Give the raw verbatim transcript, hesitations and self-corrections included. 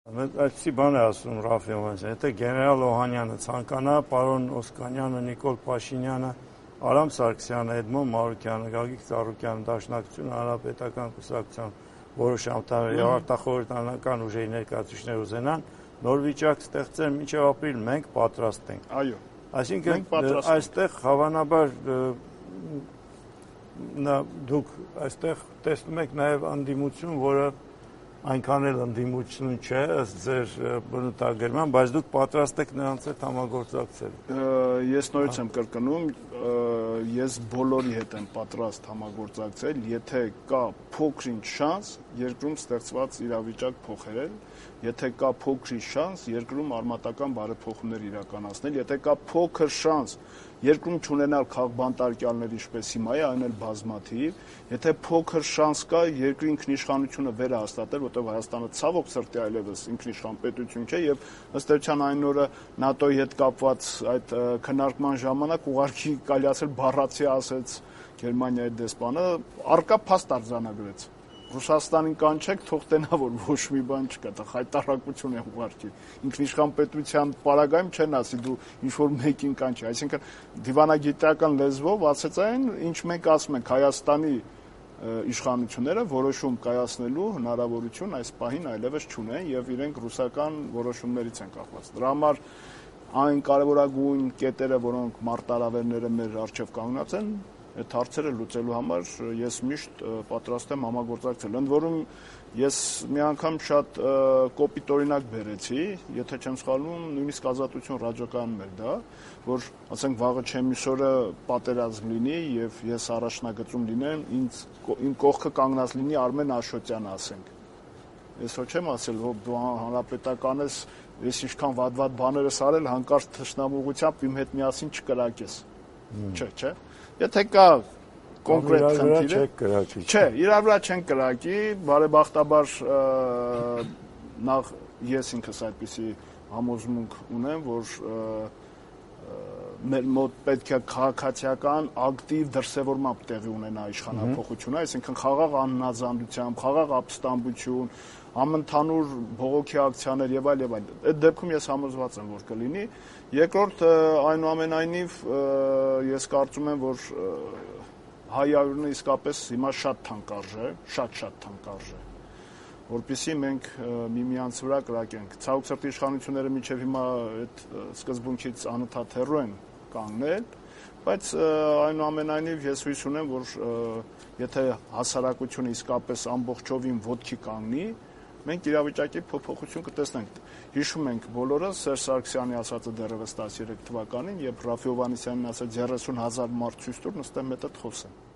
Այսպիսի բան է ասում Ռաֆ Հովհաննիսյանը, եթե գեներալ Օհանյանը ցանկանա, պարոն Օսկանյանը, Նիկոլ Փաշինյանը, Արամ Սարգսյանը, Էդմոն Մարուկյանը, Գագիկ Ծառուկյանը, Դաշնակցություն հանրապետական կուսակցության որոշ անդամներ եւ արտախորհրդանական ուժերի ներկայացուցիչներ ուզենան նոր վիճակ ստեղծել մինչեւ ապրիլ, մենք պատրաստ ենք։ Այո։ Այսինքն այստեղ հավանաբար դուք այստեղ տեսնում եք նաեւ անդիմություն, որը այնքան էլ ընդդիմություն չէ, ըստ ձեր բնութագրման, բայց դուք պատրաստ եք նրանց հետ համագործակցել։ Ես նորից եմ կրկնում, ես բոլորի հետ եմ պատրաստ համագործակցել, եթե կա փոքրինչ շանս երկրում ստեղծված իրավիճակ փոխել, եթե կա փոքրինչ շանս երկրում արմատական բարեփոխումներ իրականացնել, եթե կա փոքր շանս երկրում չունենալ քաղբանտարկյալներ ինչպես հիմա է, այն էլ բազմաթիվ, եթե փոքր շանս կա երկրի ինքնիշխանությունը վերահաստատել, որտեղ Հայաստանը ցավոք սրտի այլևս ինքնիշխան պետություն չէ եւ ըստ էության այն օրը ՆԱՏՕ-ի հետ կապված այդ քննարկման ժամանակ ուղղակի կալիացել բառացի ասեց Գերմանիայի դեսպանը, արկա փաստ արձանագրեց։ Ռուսաստանին կանչեք, թող տենա, որ ոչ մի բան չկա, դա խայտարակություն է ուղղակի։ Ինքնիշխան պետության պարագայում չեն ասի դու ինչ-որ մեկին կանչի, այսինքն դիվանագիտական լեզվով ասեց այն, ինչ մենք ասում ենք Հայաստանի իշխանությունները որոշում կայացնելու հնարավորություն այս պահին այլևս չունեն եւ իրենք ռուսական որոշումներից են կախված։ Դրա համար այն կարևորագույն կետերը, որոնք մարտահրավերները մեր առջև կանգնած են, այդ հարցերը լուծելու համար ես միշտ պատրաստ եմ համագործակցել։ Ընդ որում ես մի անգամ շատ կոպիտ օրինակ բերեցի, եթե չեմ սխալվում, նույնիսկ Ազատություն ռադիոկայանում էր դա, որ ասենք վաղը չեմիսօրը պատերազմ լինի եւ ես առաջնագծում լինեմ, ինձ իմ կողքը կանգնած լինի Արմեն Աշոտյանը, ասենք։ Ես ոչ չեմ ասել, որ դու հանրապետական ես, ես ինչքան վատ-վատ բաներ ես արել, հանկարծ թշնամուղությամբ իմ հետ միասին չկրակես։ Չէ, չէ։ Եթե կա կոնկրետ խնդիրը, չէ, իրար վրա չեն կրակի, բարեբախտաբար նախ ես ինքս այդպիսի համոզմունք ունեմ, որ մեր մոտ պետք է քաղաքացիական ակտիվ դրսևորմամբ տեղի ունենա իշխանափոխությունը, այսինքն խաղաղ անհնազանդությամբ, խաղաղ ապստամբություն, համընդհանուր բողոքի ակցիաներ եւ այլ եւ այլ։ Այդ դեպքում ես համոզված եմ, որ կլինի։ Երկրորդ, այնուամենայնիվ ես կարծում եմ, որ հայարությունը իսկապես հիմա շատ թանկարժե, շատ-շատ թանկարժե, որպեսզի մենք միմյանց վրա կրակենք։ Ցավոք սրտի իշխանությունները մինչև հիմա այդ սկզբունքից անընդհատ հեռու են կանգնել, բայց այնուամենայնիվ ես հույս ունեմ, որ եթե հասարակությունը իսկապես ամբողջովին ոտքի կանգնի, մենք իրավիճակի փոփոխություն կտեսնենք։ Հիշում ենք բոլորս Սերժ Սարգսյանի ասածը դեռևս տասներեք թվականին, երբ Ռաֆ Հովհաննիսյանն ասաց երեսուն հազար մարդ ցույց տուր, նստեմ հետդ խոսեմ։